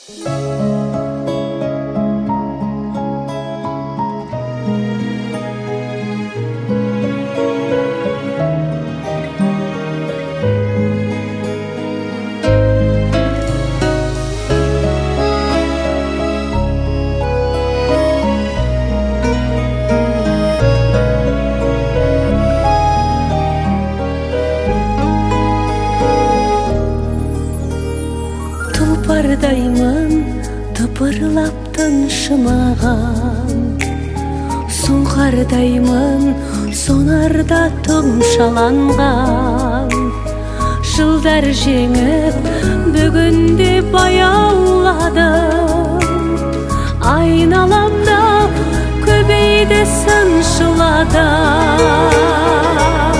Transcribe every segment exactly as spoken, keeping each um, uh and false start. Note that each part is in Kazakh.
Тұлпардаймын тыпырлап тыншымаған, сұңқардаймын сонарда тұмшаланған. Жылдар жеңіп бүгінде баяуладым, айналамда көбейді сыншыладым.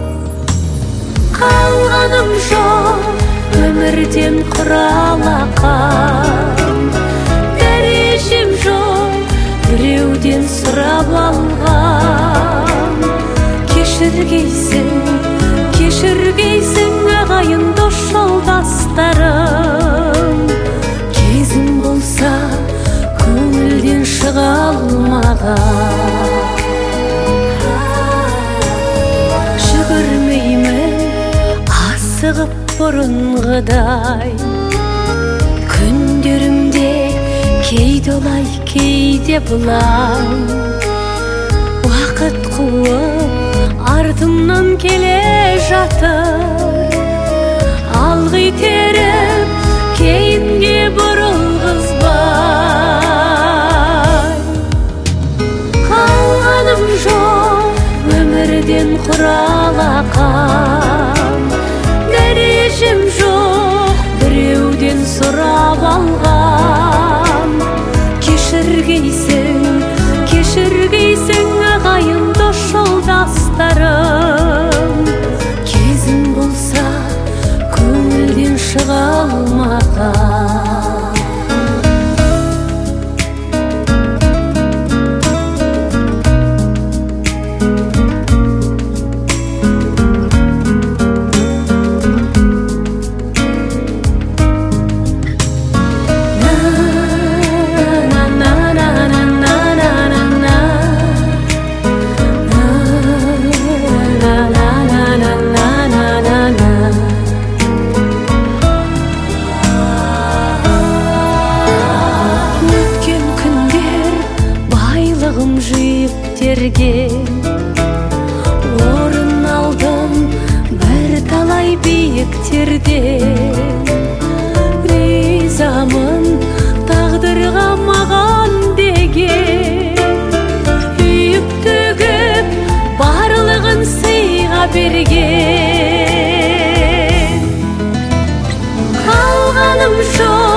Қалғаным жоқ өмірден құралақан, дәрежем жоқ біреуден сұрап алған. Кешіргейсің, кешіргейсің ағайын дос жолдастарым, кезім болса көңілден шыға алмаған. Жүгірмеймін асығып бұрынғыдай, күндерімде кейде олай кейде бұлай. Уақыт қуып артымнан келе жатыр, алғы итеріп кейінге бұрылғызбай. Қалғаным жоқ өмірден құралақан, дәрежем жоқ біреуден сұрап алған. Кешіргейсің, кешіргейсің ағайын дос жолдастарым, кезім болса көңілден шыға алмаған. Орын алдым бір талай биіктерден, ризамын тағдырға маған деген. Үйіп төгіп барлығын сыйға берген. Қалғаным жоқ